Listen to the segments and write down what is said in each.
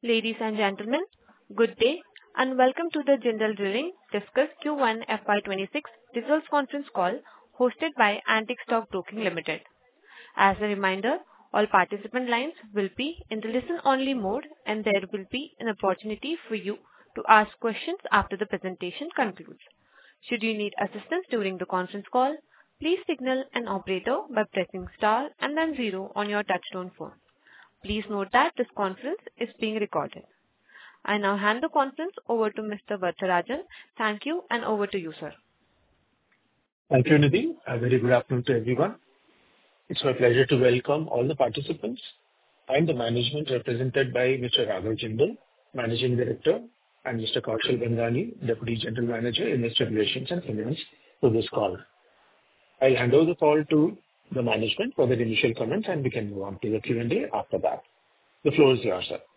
Ladies and gentlemen, good day and welcome to the Jindal Drilling Discuss Q1 FY26 Results Conference Call hosted by Antique Stock Broking Limited. As a reminder, all participant lines will be in the listen-only mode and there will be an opportunity for you to ask questions after the presentation concludes. Should you need assistance during the conference call, please signal an operator by pressing star and then zero on your touchtone phone. Please note that this conference is being recorded. I now hand the conference over to Mr. Varatharajan. Thank you and over to you, sir. Thank you, Nidhi. A very good afternoon to everyone. It's my pleasure to welcome all the participants and the management represented by Mr. Raghav Jindal, Managing Director, and Mr. Kaushal Bengani, Deputy General Manager, Investor Relations and Finance, to this call. I'll hand over the call to the management for their initial comments and we can move on to the Q&A after that. The floor is yours, sir.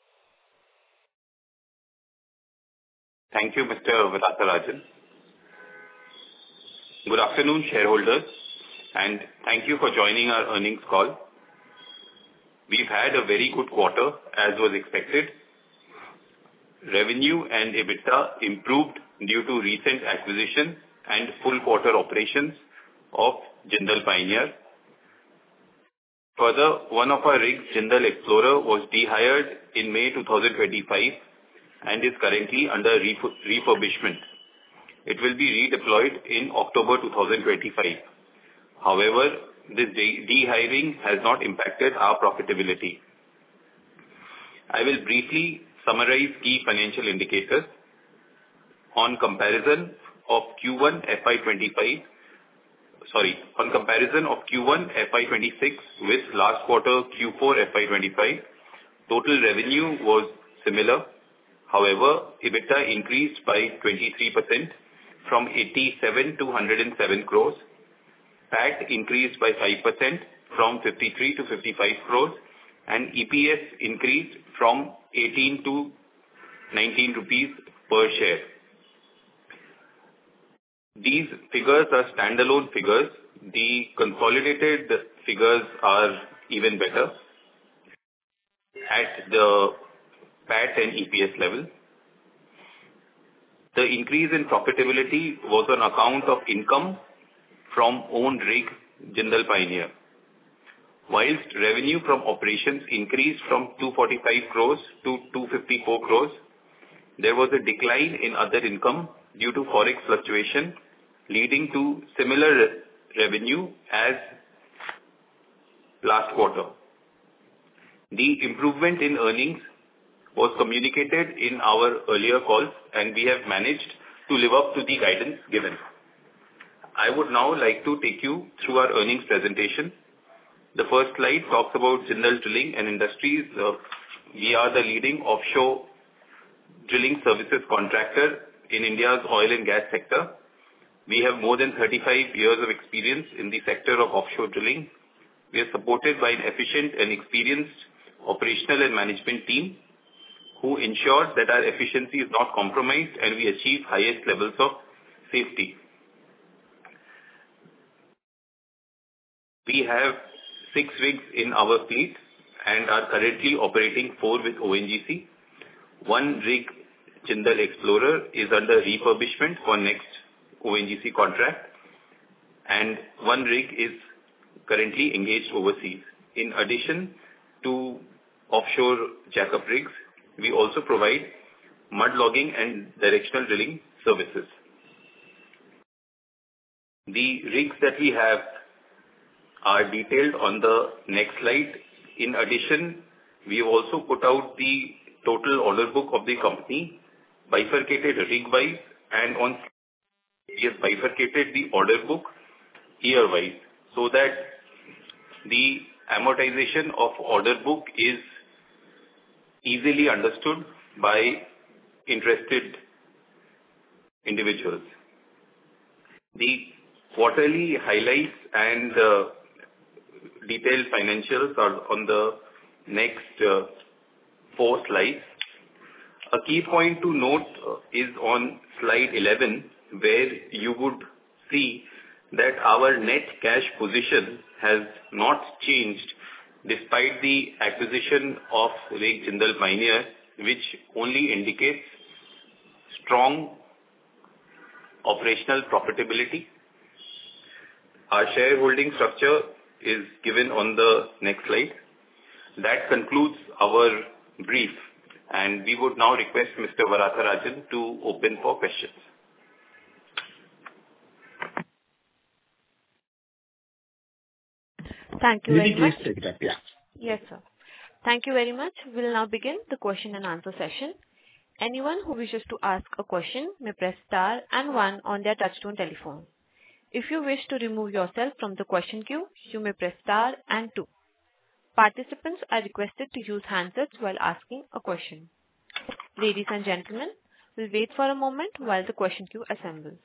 Thank you, Mr. Varatharajan. Good afternoon, shareholders, and thank you for joining our earnings call. We've had a very good quarter as was expected. Revenue and EBITDA improved due to recent acquisition and full quarter operations of Jindal Pioneer. Further, one of our rigs, Jindal Explorer, was dehired in May 2025 and is currently under refurbishment. It will be redeployed in October 2025. However, this dehiring has not impacted our profitability. I will briefly summarize key financial indicators. On comparison of Q1 FY26 with last quarter Q4 FY25, total revenue was similar. However, EBITDA increased by 23% from 87 to 107 crores. PAT increased by 5% from 53 to 55 crores and EPS increased from 18 to 19 rupees per share. These figures are standalone figures. The consolidated figures are even better at the PAT and EPS level. The increase in profitability was on account of income from owned rig Jindal Pioneer. Whilst revenue from operations increased from 245 crores to 254 crores, there was a decline in other income due to forex fluctuation, leading to similar revenue as last quarter. The improvement in earnings was communicated in our earlier calls and we have managed to live up to the guidance given. I would now like to take you through our earnings presentation. The first slide talks about Jindal Drilling and Industries. We are the leading offshore drilling services contractor in India's oil and gas sector. We have more than 35 years of experience in the sector of offshore drilling. We are supported by an efficient and experienced operational and management team who ensures that our efficiency is not compromised and we achieve highest levels of safety. We have 6 rigs in our fleet and are currently operating 4 with ONGC. 1 rig, Jindal Explorer, is under refurbishment for next ONGC contract and 1 rig is currently engaged overseas. In addition to offshore jackup rigs, we also provide mud logging and directional drilling services. The rigs that we have are detailed on the next slide. In addition, we have also put out the total order book of the company, bifurcated rig-wise, and we have bifurcated the order book year-wise so that the amortization of order book is easily understood by interested individuals. The quarterly highlights and detailed financials are on the next 4 slides. A key point to note is on slide 11, where you would see that our net cash position has not changed despite the acquisition of Rig Jindal Pioneer, which only indicates strong operational profitability. Our shareholding structure is given on the next slide. That concludes our brief, and we would now request Mr. Varatharajan to open for questions. Thank you very much. Please take it up. Yeah. Yes, sir. Thank you very much. We'll now begin the question and answer session. Anyone who wishes to ask a question may press star and one on their touchtone telephone. If you wish to remove yourself from the question queue, you may press star and two. Participants are requested to use handsets while asking a question. Ladies and gentlemen, we'll wait for a moment while the question queue assembles.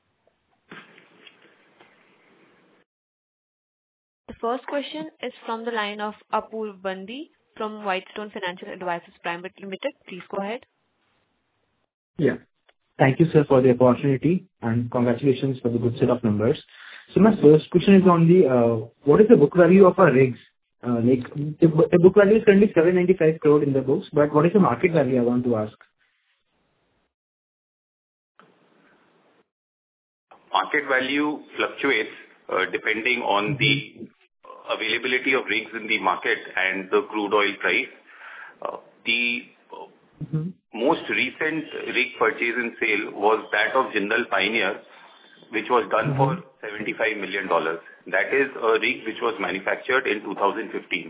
The first question is from the line of Apurv Bandi from Whitestone Financial Advisors Private Limited. Please go ahead. Yeah. Thank you, sir, for the opportunity, and congratulations for the good set of numbers. So my first question is on the what is the book value of our rigs? The book value is currently 795 crore in the books, but what is the market value, I want to ask? Market value fluctuates depending on the availability of rigs in the market and the crude oil price. The most recent rig purchase and sale was that of Jindal Pioneer, which was done for $75 million. That is a rig which was manufactured in 2015.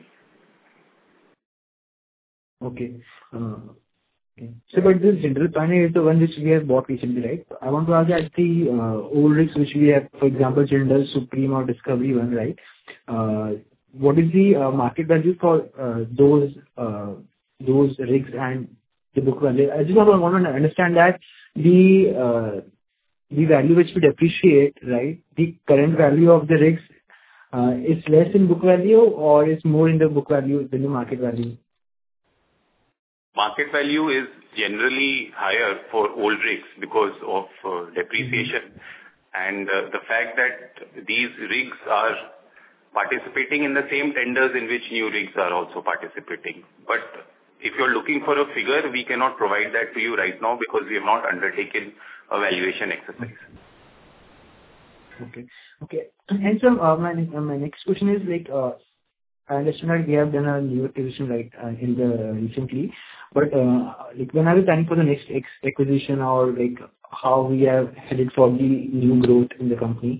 Okay. Okay. So, but this Jindal Pioneer is the one which we have bought recently, right? I want to ask that the old rigs which we have, for example, Jindal Supreme or Discovery one, right? What is the market value for those rigs and the book value? I just want to understand that the value which would appreciate, right? The current value of the rigs is less in book value or is more in the book value than the market value? Market value is generally higher for old rigs because of depreciation and the fact that these rigs are participating in the same tenders in which new rigs are also participating. But if you're looking for a figure, we cannot provide that to you right now because we have not undertaken a valuation exercise. Okay. Okay. And so my next question is like, I understand that we have done a new acquisition right in the recently, but like when are we planning for the next acquisition or like how we have headed for the new growth in the company?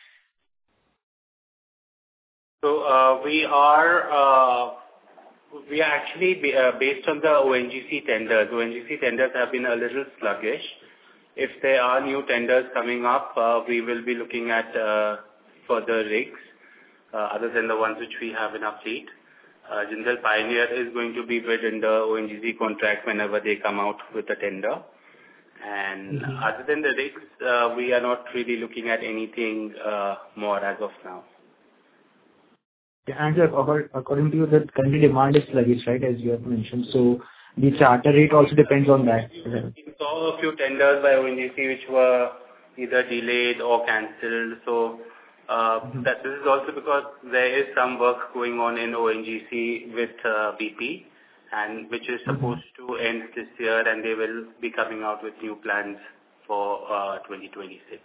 So we are actually based on the ONGC tenders. ONGC tenders have been a little sluggish. If there are new tenders coming up, we will be looking at further rigs other than the ones which we have in our fleet. Jindal Pioneer is going to be bid in the ONGC contract whenever they come out with a tender. And other than the rigs, we are not really looking at anything more as of now. Yeah, and according to you, the country demand is sluggish, right, as you have mentioned. So the charter rate also depends on that. We saw a few tenders by ONGC which were either delayed or cancelled. So that this is also because there is some work going on in ONGC with BP, and which is supposed to end this year, and they will be coming out with new plans for 2026.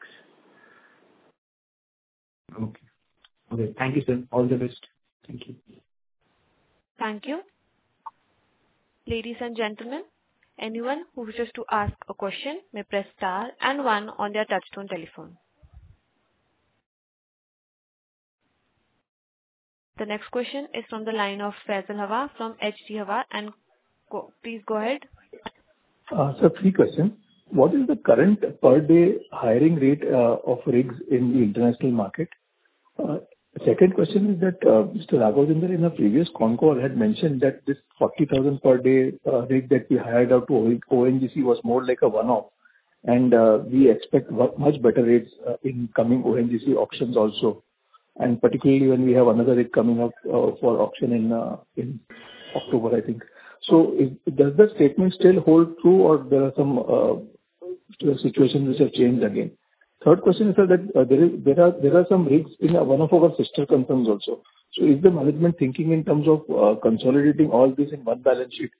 Okay. Okay. Thank you, sir. All the best. Thank you. Thank you. Ladies and gentlemen, anyone who wishes to ask a question may press star and one on their touchtone telephone. The next question is from the line of Faisal Hawa from HG Hawa and please go ahead. So 3 questions. What is the current per day hiring rate of rigs in the international market? Second question is that Mr. Raghav Jindal in a previous con call had mentioned that this 40,000 per day rig that we hired out to ONGC was more like a one-off, and we expect much better rates in coming ONGC auctions also, and particularly when we have another rig coming up for auction in October, I think. So does the statement still hold true, or there are some situations which have changed again? Third question is, sir, that there are some rigs in one of our sister concerns also. So is the management thinking in terms of consolidating all this in one balance sheet?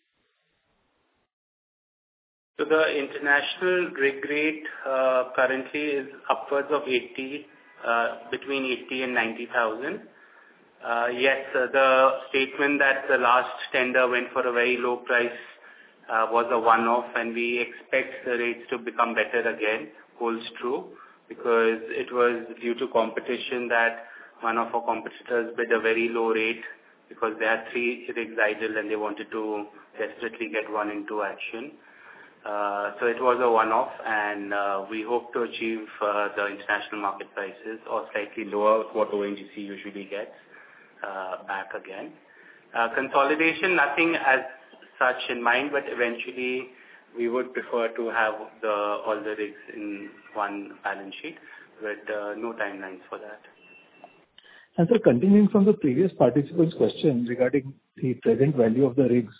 So the international rig rate currently is upwards of 80, between 80 and 90,000. Yes, the statement that the last tender went for a very low price was a one-off, and we expect the rates to become better again, holds true, because it was due to competition that one of our competitors bid a very low rate because they had 3 rigs idle and they wanted to desperately get one into action. So it was a one-off, and we hope to achieve the international market prices or slightly lower what ONGC usually gets back again. Consolidation, nothing as such in mind, but eventually we would prefer to have all the rigs in one balance sheet, but no timelines for that. And sir, continuing from the previous participant's question regarding the present value of the rigs,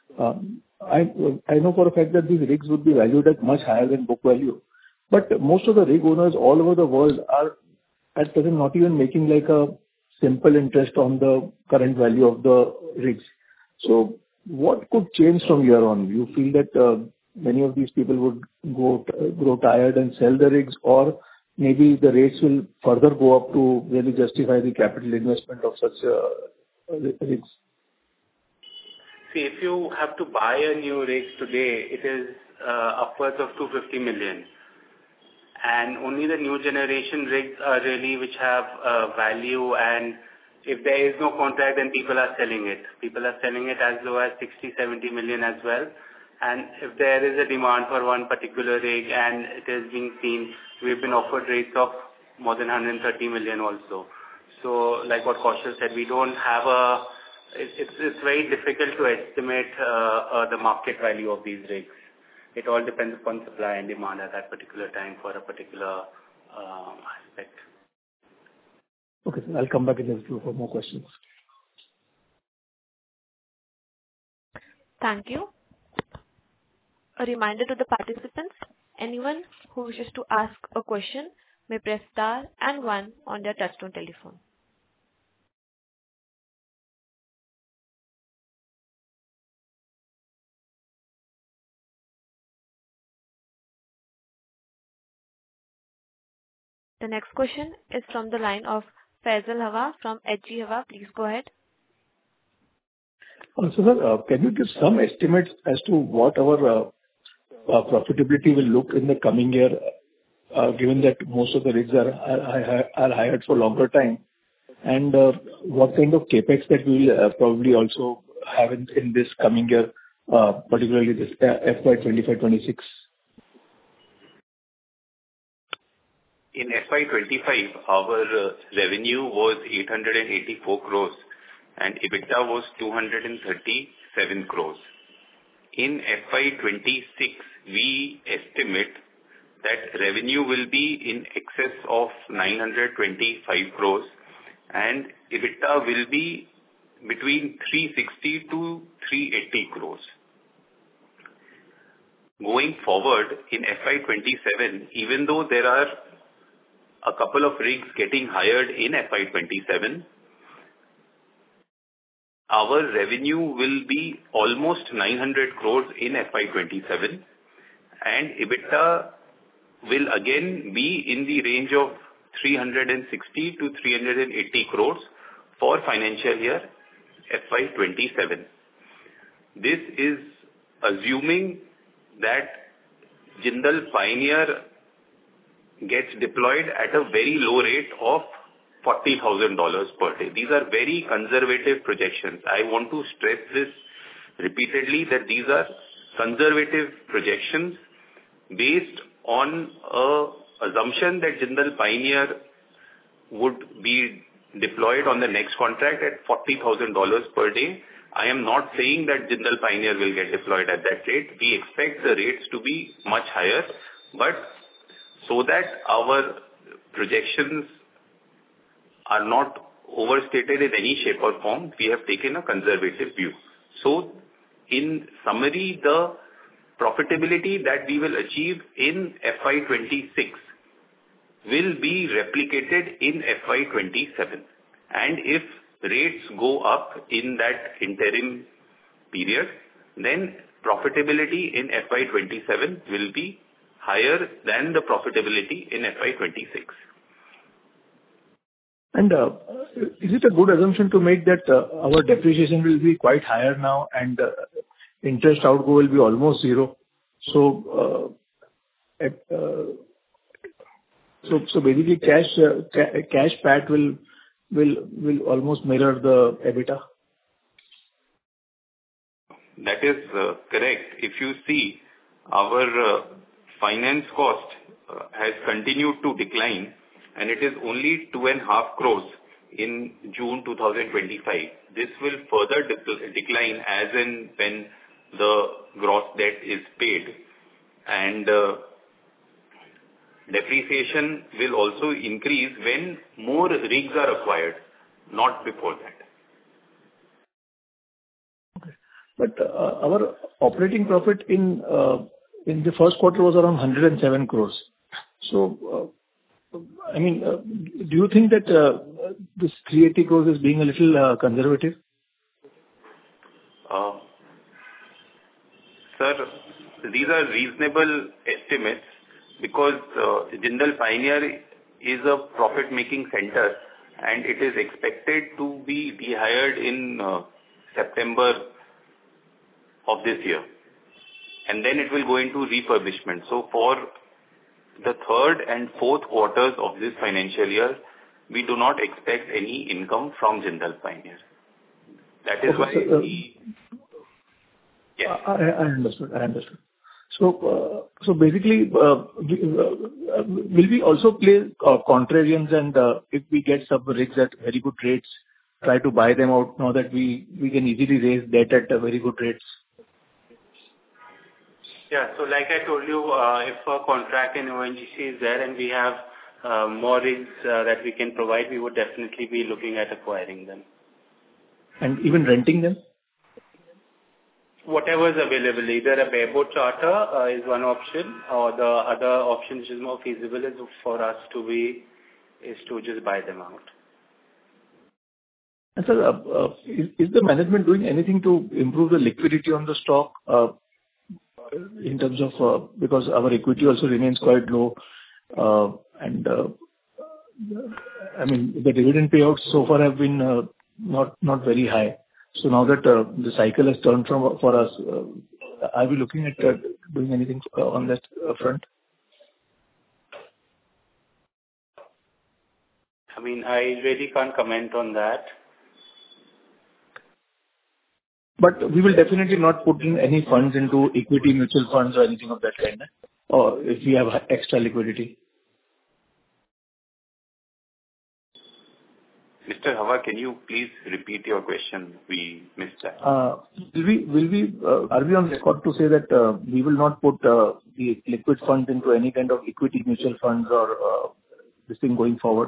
I know for a fact that these rigs would be valued at much higher than book value, but most of the rig owners all over the world are at present not even making like a simple interest on the current value of the rigs. So what could change from here on? You feel that many of these people would grow tired and sell the rigs, or maybe the rates will further go up to really justify the capital investment of such rigs? See, if you have to buy a new rig today, it is upwards of 250 million. And only the new generation rigs are really which have value, and if there is no contract, then people are selling it. People are selling it as low as 60, 70 million as well. And if there is a demand for one particular rig and it is being seen, we've been offered rates of more than 130 million also. So like what Kaushal said, we don't have it's very difficult to estimate the market value of these rigs. It all depends upon supply and demand at that particular time for a particular aspect. Okay, sir. I'll come back in the queue for more questions. Thank you. A reminder to the participants, anyone who wishes to ask a question may press star and 1 on their touchtone telephone. The next question is from the line of Faisal Hawa from HG Hawa. Please go ahead. So, sir, can you give some estimates as to what our profitability will look in the coming year, given that most of the rigs are hired for longer time, and what kind of capex that we will probably also have in this coming year, particularly this FY 25-26? In FY25, our revenue was 884 crores and EBITDA was 237 crores. In FY26, we estimate that revenue will be in excess of 925 crores and EBITDA will be between 360 to 380 crores. Going forward in FY27, even though there are a couple of rigs getting hired in FY27, our revenue will be almost 900 crores in FY27 and EBITDA will again be in the range of 360 to 380 crores for financial year FY27. This is assuming that Jindal Pioneer gets deployed at a very low rate of $40,000 per day. These are very conservative projections. I want to stress this repeatedly that these are conservative projections based on an assumption that Jindal Pioneer would be deployed on the next contract at $40,000 per day. I am not saying that Jindal Pioneer will get deployed at that rate. We expect the rates to be much higher, but so that our projections are not overstated in any shape or form, we have taken a conservative view. So, in summary, the profitability that we will achieve in FY26 will be replicated in FY27. And if rates go up in that interim period, then profitability in FY27 will be higher than the profitability in FY26. And is it a good assumption to make that our depreciation will be quite higher now and interest outgo will be almost zero? So basically cash PAT will almost mirror the EBITDA? That is correct. If you see, our finance cost has continued to decline, and it is only 2.5 crores in June 2025. This will further decline as and when the gross debt is paid, and depreciation will also increase when more rigs are acquired, not before that. But our operating profit in the first quarter was around 107 crores. So, I mean, do you think that this 380 crores is being a little conservative? Sir, these are reasonable estimates because Jindal Pioneer is a profit-making center, and it is expected to be dehired in September of this year, and then it will go into refurbishment. So for the third and fourth quarters of this financial year, we do not expect any income from Jindal Pioneer. That is why yes. I understood. So basically, will we also play contrarians, and if we get some rigs at very good rates, try to buy them out now that we can easily raise debt at very good rates? Yeah. So like I told you, if a contract in ONGC is there and we have more rigs that we can provide, we would definitely be looking at acquiring them. And even renting them? Whatever is available, either a bareboat charter is one option, or the other option which is more feasible is for us to just buy them out. And sir, is the management doing anything to improve the liquidity on the stock in terms of because our equity also remains quite low, and I mean the dividend payouts so far have been not very high. So now that the cycle has turned for us, are we looking at doing anything on that front? I mean, I really can't comment on that. But we will definitely not put in any funds into equity mutual funds or anything of that kind, or if we have extra liquidity. Mr. Hawa, can you please repeat your question? We missed that. Are we on record to say that we will not put the liquid funds into any kind of equity mutual funds or this thing going forward?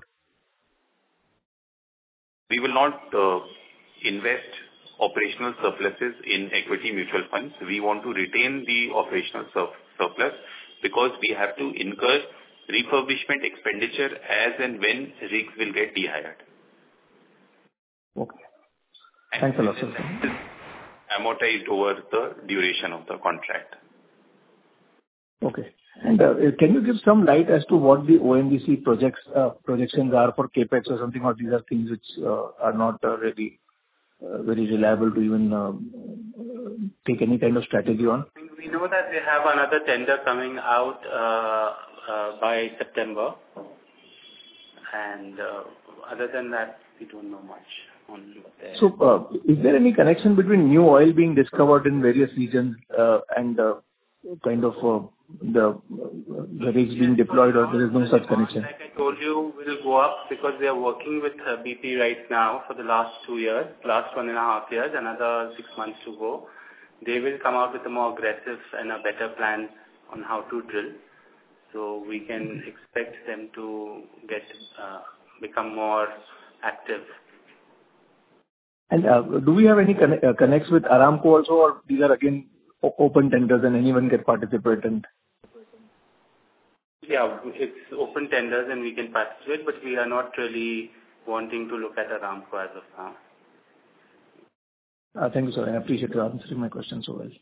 We will not invest operational surpluses in equity mutual funds. We want to retain the operational surplus because we have to incur refurbishment expenditure as and when rigs will get dehired. Okay. Thanks a lot, sir. Amortized over the duration of the contract. Okay. And can you give some light as to what the ONGC projections are for CapEx or something, or these are things which are not really very reliable to even take any kind of strategy on? We know that they have another tender coming out by September, and other than that, we don't know much on what they. So, is there any connection between new oil being discovered in various regions and kind of the rigs being deployed, or there is no such connection? Like I told you, will go up because they are working with BP right now for the last 2 years, last 1.5 years, another 6 months to go. They will come out with a more aggressive and a better plan on how to drill. So we can expect them to become more active. And do we have any connects with Aramco also, or these are again open tenders and anyone can participate? And Yeah, it's open tenders and we can participate, but we are not really wanting to look at Aramco as of now. Thank you, sir. I appreciate you answering my question so well.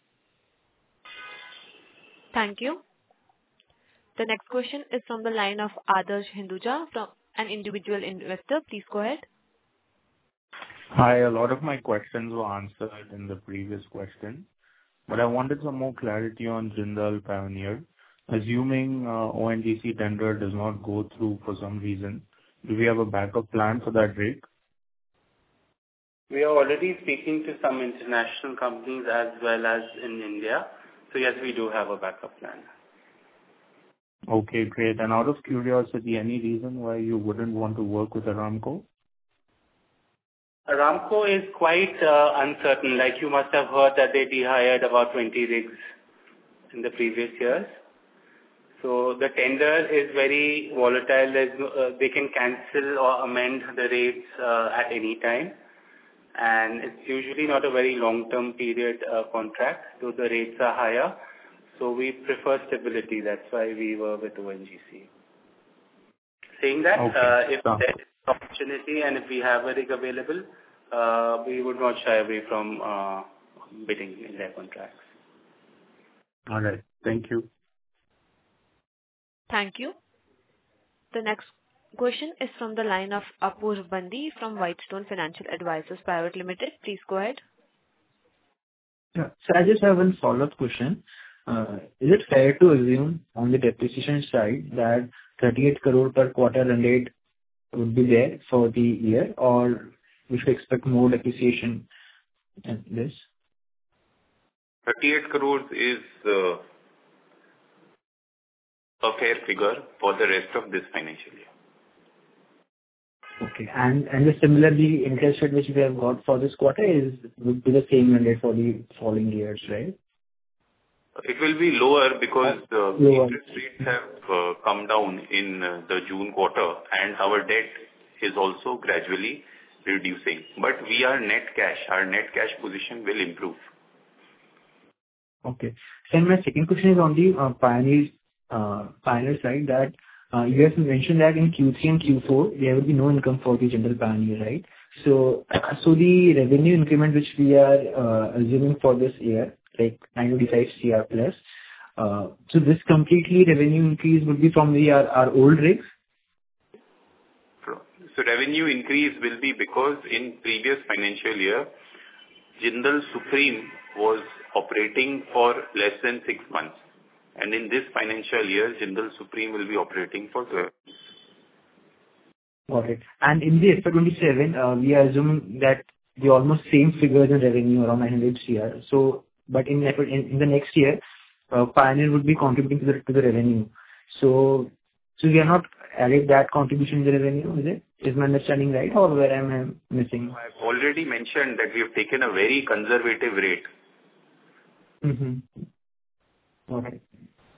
Thank you. The next question is from the line of Adarsh Hinduja from an individual investor. Please go ahead. Hi. A lot of my questions were answered in the previous question, but I wanted some more clarity on Jindal Pioneer. Assuming ONGC tender does not go through for some reason, do we have a backup plan for that rig? We are already speaking to some international companies as well as in India. So yes, we do have a backup plan. Okay, great. And out of curiosity, any reason why you wouldn't want to work with Aramco? Aramco is quite uncertain. Like you must have heard that they dehired about 20 rigs in the previous years. So the tender is very volatile. They can cancel or amend the rates at any time. And it's usually not a very long-term period contract, though the rates are higher. So we prefer stability. That's why we were with ONGC. Saying that, if there is opportunity and if we have a rig available, we would not shy away from bidding in their contracts. All right. Thank you. Thank you. The next question is from the line of Apurv Bandi from Whitestone Financial Advisors Private Limited. Please go ahead. Yeah. So I just have one follow-up question. Is it fair to assume on the depreciation side that 38 crore per quarter run rate would be there for the year, or we should expect more depreciation than this? 38 crores is a fair figure for the rest of this financial year. Okay. And similarly, interest rate which we have got for this quarter would be the same run rate for the following years, right? It will be lower because the interest rates have come down in the June quarter, and our debt is also gradually reducing. But we are net cash. Our net cash position will improve. Okay. So my second question is on the Pioneer side, that you have mentioned that in Q3 and Q4 there will be no income for the Jindal Pioneer, right? So the revenue increment which we are assuming for this year, like 925 CR plus, so this completely revenue increase would be from our old rigs? So revenue increase will be because in previous financial year, Jindal Supreme was operating for less than 6 months. And in this financial year, Jindal Supreme will be operating for 12 months. Got it. And in the FY27, we are assuming that the almost same figures in revenue, around 900 CR. So, but in the next year, Pioneer would be contributing to the revenue. So we are not adding that contribution to the revenue, is it? Is my understanding right, or where am I missing? I've already mentioned that we have taken a very conservative rate. Mm-hmm. All right.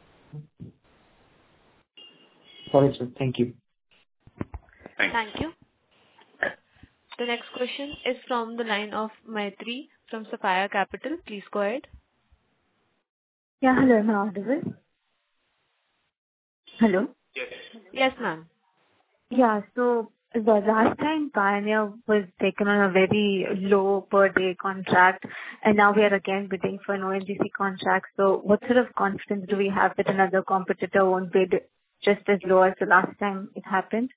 All right, sir. Thank you. Thank you. The next question is from the line of Maitri from Sapphire Capital. Please go ahead. Yeah, hello. Am I audible? Hello? Yes. Yes, ma'am. Yeah, so the last time Pioneer was taken on a very low per day contract, and now we are again bidding for an ONGC contract. So what sort of confidence do we have that another competitor won't bid just as low as the last time it happened?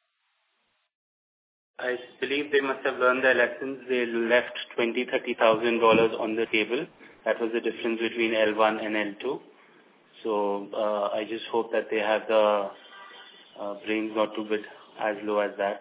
I believe they must have learned their lessons. They left $20,000-$30,000 on the table. That was the difference between L1 and L2. So I just hope that they have the brains not to bid as low as that.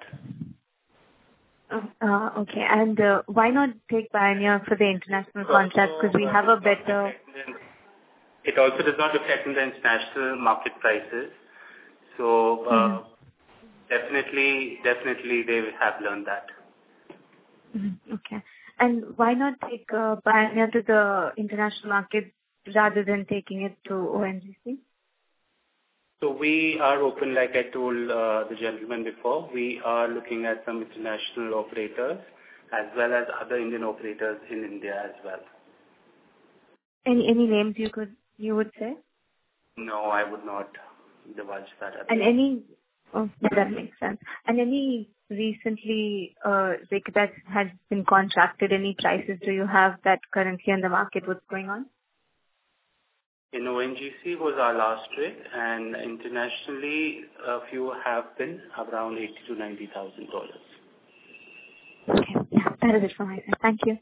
Okay. And why not take Pioneer for the international contract? Because we have a better... It also does not reflect in the international market prices. So definitely they have learned that. Okay. And why not take Pioneer to the international market rather than taking it to ONGC? So we are open, like I told the gentleman before. We are looking at some international operators as well as other Indian operators in India as well. Any names you would say? No, I would not divulge that at And the any... Oh, that makes sense. And any recently rig that has been contracted, any prices do you have that currently in the market? What's going on? In ONGC was our last rig, and internationally, a few have been around $80,000 to $90,000. Okay. Yeah, that is it from my side. Thank you.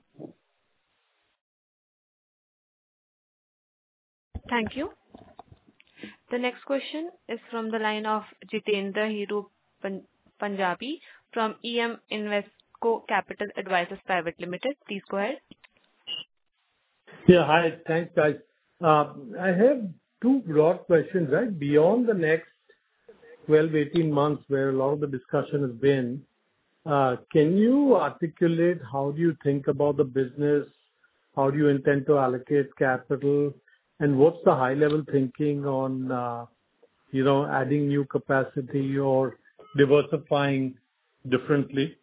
Thank you. The next question is from the line of Jitendra Hiru Punjabi from EM Investco Capital Advisors Private Limited. Please go ahead. Yeah, hi. Thanks, guys. I have two broad questions, right? Beyond the next 12, 18 months, where a lot of the discussion has been, can you articulate how do you think about the business? How do you intend to allocate capital? And what's the high-level thinking on, adding new capacity or diversifying differently?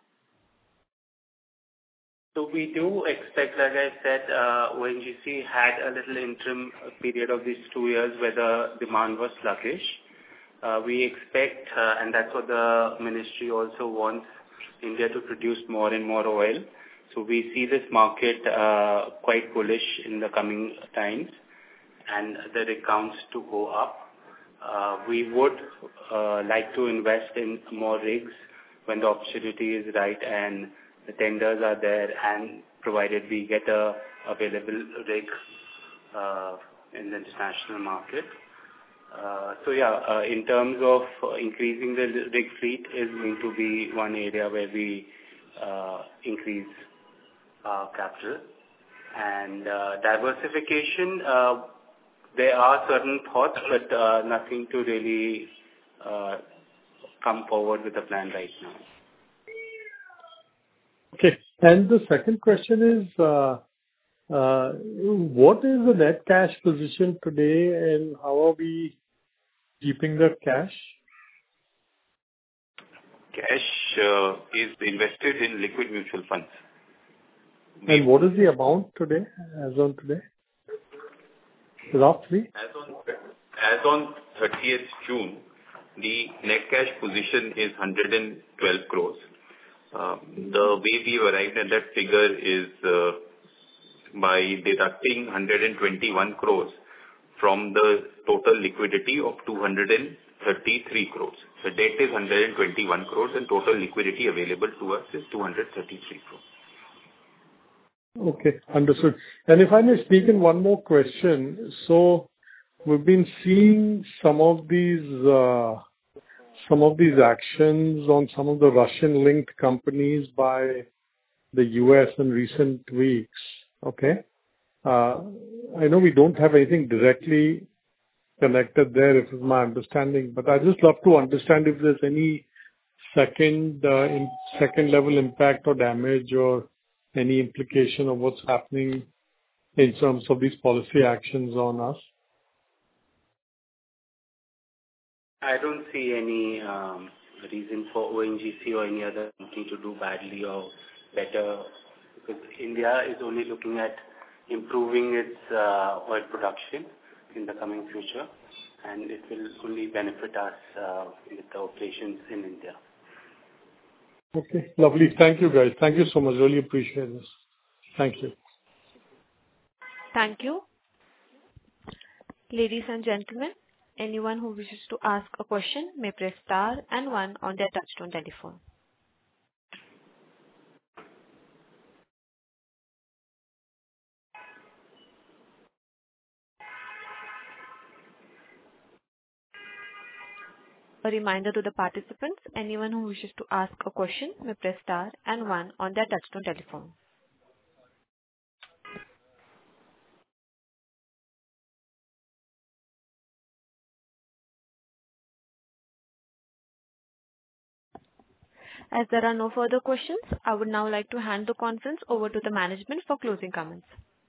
So we do expect, like I said, ONGC had a little interim period of these 2 years where the demand was sluggish. We expect, and that's what the ministry also wants, India to produce more and more oil. So we see this market quite bullish in the coming times, and the rig counts to go up. We would like to invest in more rigs when the opportunity is right and the tenders are there, and provided we get a available rig in the international market. In terms of increasing the rig fleet is going to be one area where we increase capital. And diversification, there are certain thoughts, but nothing to really come forward with a plan right now. Okay. And the second question is, what is the net cash position today, and how are we keeping that cash? Cash is invested in liquid mutual funds. And what is the amount today, as on today? Roughly? As on 30th June, the net cash position is 112 crores. The way we arrived at that figure is by deducting 121 crores from the total liquidity of 233 crores. The debt is 121 crores and total liquidity available to us is 233 crores. Okay, understood. And if I may speak in one more question. So we've been seeing some of these actions on some of the Russian-linked companies by the US in recent weeks. Okay. I know we don't have anything directly connected there, if it's my understanding, but I'd just love to understand if there's any second level impact or damage or any implication of what's happening in terms of these policy actions on us. I don't see any reason for ONGC or any other company to do badly or better, because India is only looking at improving its oil production in the coming future, and it will only benefit us with the operations in India. Okay, lovely. Thank you, guys. Thank you so much. Really appreciate this. Thank you. Thank you. Ladies and gentlemen, anyone who wishes to ask a question may press star and 1 on their touchtone telephone. A reminder to the participants, anyone who wishes to ask a question may press star and 1 on their touchtone telephone. As there are no further questions, I would now like to hand the conference over to the management for closing comments.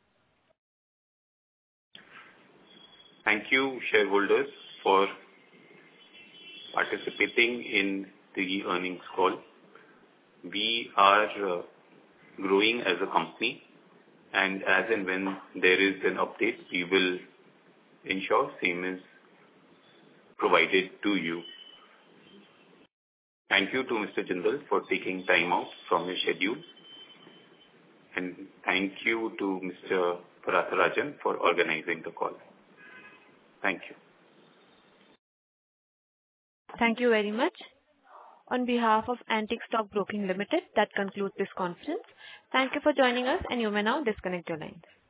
Thank you, shareholders, for participating in the earnings call. We are growing as a company, and as and when there is an update, we will ensure same is provided to you. Thank you to Mr. Jindal for taking time out from his schedule. And thank you to Mr. Paratharajan for organizing the call. Thank you. Thank you very much. On behalf of Antique Stock Broking Limited, that concludes this conference. Thank you for joining us, and you may now disconnect your lines.